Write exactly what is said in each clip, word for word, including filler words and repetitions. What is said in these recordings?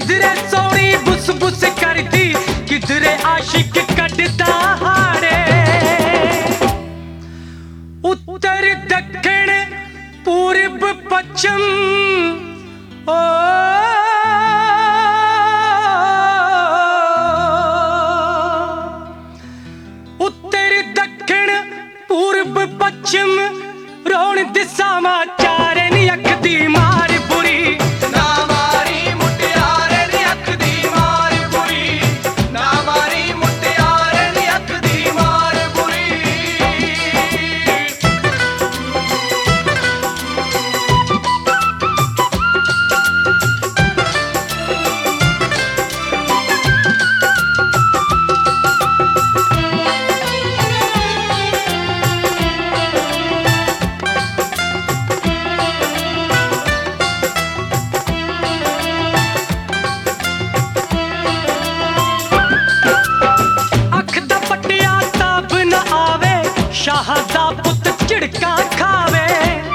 किधरे सोनी बुस बुस करती किधरे आशिक कटदा हाड़े उत्तर दक्षिण पूर्व पश्चिम ओ उत्तर दक्षिण पूर्व पश्चिम रोण दिशावां चारे नी अख दी मार बुरी ना मारी मुटियारे नी अख दी मार बुरी ना मारी मुटियारे नी अख दी मार बुरी शाहदा पुत झिड़का खावे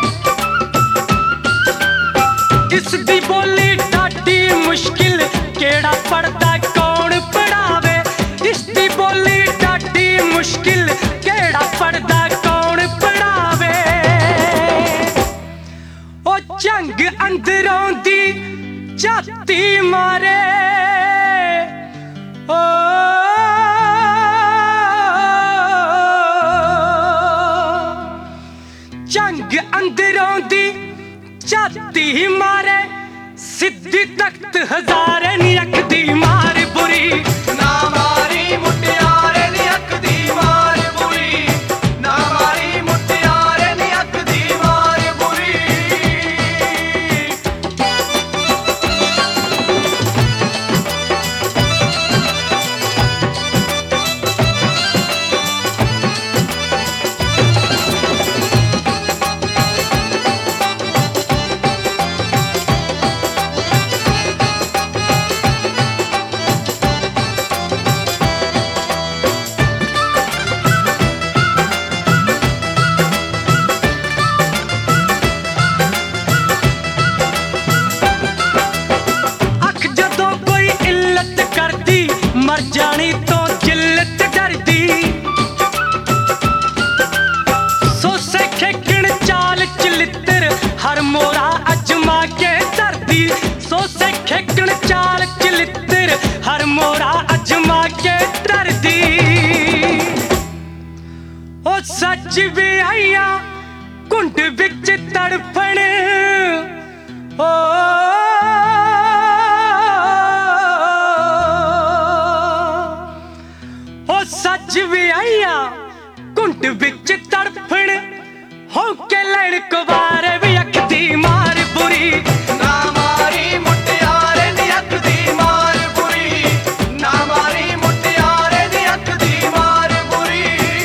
इसदी बोली डाटी मुश्किल केड़ा पढ़दा कौन पढ़ावे इसदी बोली डाटी मुश्किल केड़ा पढ़दा कौन पढ़ावे ओ जंग अंदरों दी जाती मारे ओ जंग अंदरों दी जाती मारे सिद्धी तख्त हजारे नी अख दी मार बुरी ना मारी मुटियारे नी अख दी मार बुरी ना मारी मुटियारे नी अख दी मार बुरी मर जानी तो जिल्लत डरदी सोसे खेकण चाल चलित्र हर मोरा अजमा के धरदी सोसे खेकण चाल चलित्र हर मोरा अजमा के धरदी ओ सच भी आइया कुंड विच तड़फण ओ सच भी आइया कुंड विच तड़फण हो के लैण कुवारे भी अख दी मार बुरी ना मारी मुटियारे नी अख दी मार बुरी ना मारी मुटियारे नी अख दी मार बुरी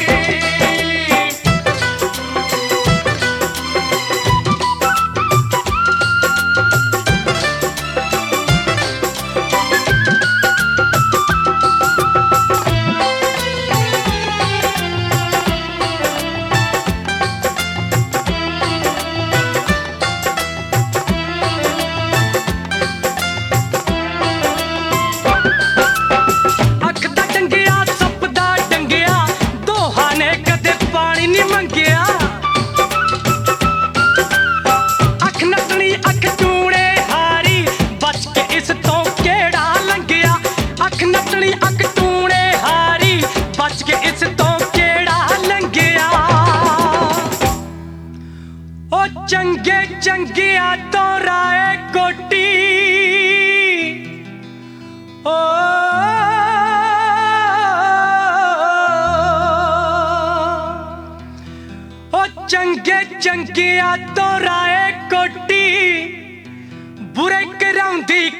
चंगे चंगिया तो राय कोटी ओ ओ चंगे चंगिया तो राय कोटी बुरे कराउंदी